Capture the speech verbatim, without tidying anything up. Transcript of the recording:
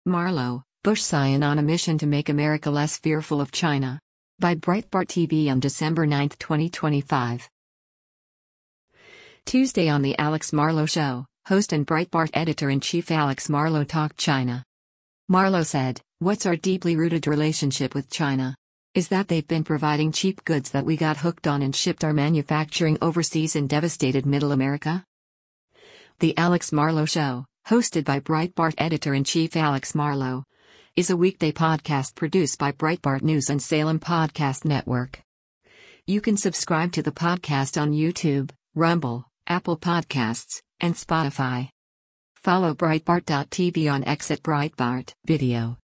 Marlow, Bush Scion on a mission to make America less fearful of China. By Breitbart T V on December ninth, twenty twenty-five. Tuesday on The Alex Marlow Show, host and Breitbart editor-in-chief Alex Marlow talked China. Marlow said, "What's our deeply rooted relationship with China? Is that they've been providing cheap goods that we got hooked on and shipped our manufacturing overseas in devastated Middle America?" The Alex Marlow Show, hosted by Breitbart editor-in-chief Alex Marlow, is a weekday podcast produced by Breitbart News and Salem Podcast Network. You can subscribe to the podcast on YouTube, Rumble, Apple Podcasts, and Spotify. Follow Breitbart dot T V on X at Breitbart Video.